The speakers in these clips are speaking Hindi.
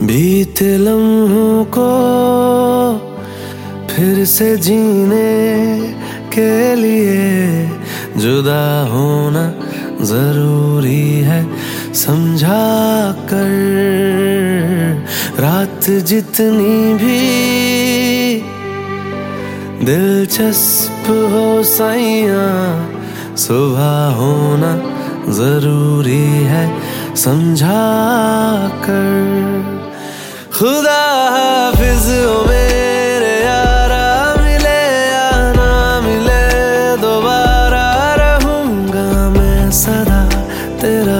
बीते लम्हों को फिर से जीने के लिए जुदा होना जरूरी है समझा कर। रात जितनी भी दिलचस्प हो साइयां, सुबह होना जरूरी है समझा कर। खुदा हाफिज हो मेरे यारा, मिले या ना मिले दोबारा, रहूंगा मैं सदा तेरा।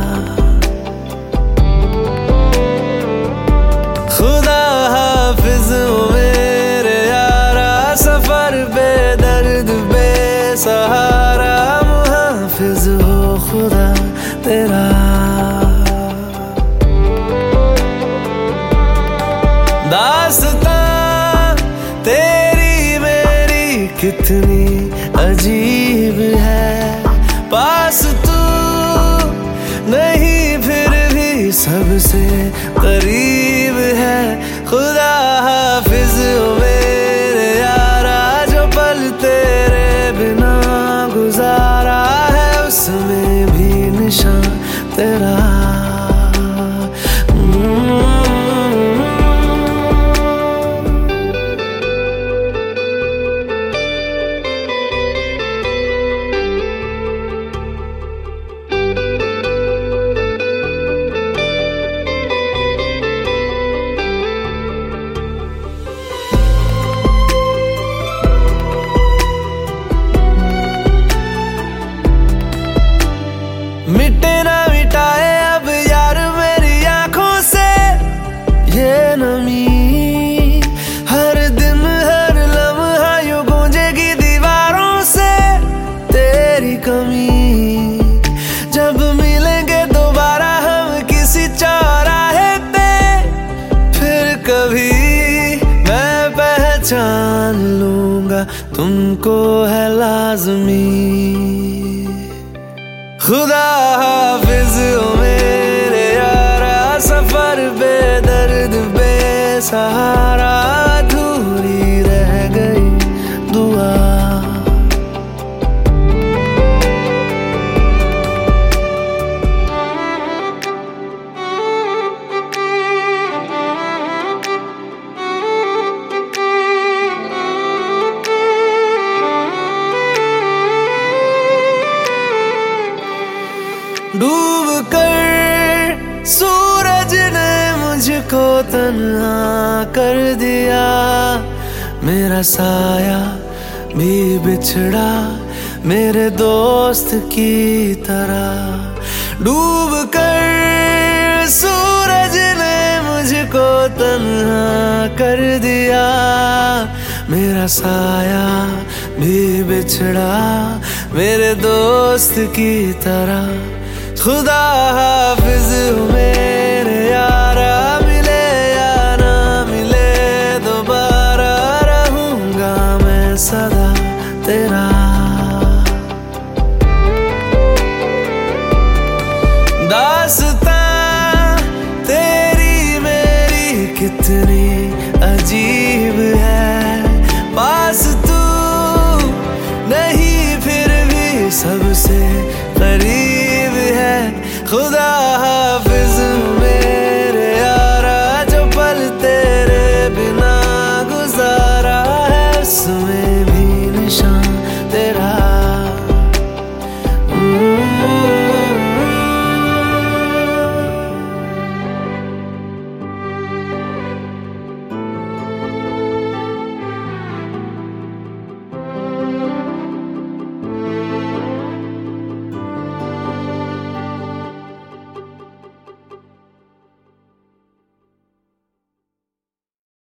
खुदा हाफिज हो मेरे यारा, सफर बेदर्द बेसहारा, मुहाफिज हो खुदा तेरा। दास्तां तेरी मेरी कितनी अजीब है, पास तू नहीं फिर भी सबसे करीब है। खुदा हाफिज हो मेरे यारा, जो पल तेरे बिना गुजारा है उसमें भी निशान तेरा। मिटे ना मिटाए अब यार मेरी आंखों से ये नमी, हर दिन हर लम्हा यूं गूंजेगी दीवारों से तेरी कमी। जब मिलेंगे दोबारा हम किसी चौराहे पे, फिर कभी मैं पहचान लूंगा तुमको है लाज़मी। खुदा हाफिज हो मेरे यारा, सफर बेदर्द बेसहारा, अधूरी रह गई दुआ। डूब कर सूरज ने मुझको तन्हा कर दिया, मेरा साया भी बिछड़ा मेरे दोस्त की तरह। डूब कर सूरज ने मुझको तन्हा कर दिया, मेरा साया भी बिछड़ा मेरे दोस्त की तरह। खुदा हाफिज हो मेरे यारा, मिले या ना मिले दोबारा, रहूंगा मैं सदा तेरा। दास्तां तेरी मेरी कितनी अजीब है, पास तू नहीं फिर भी सबसे करीब है। खुदा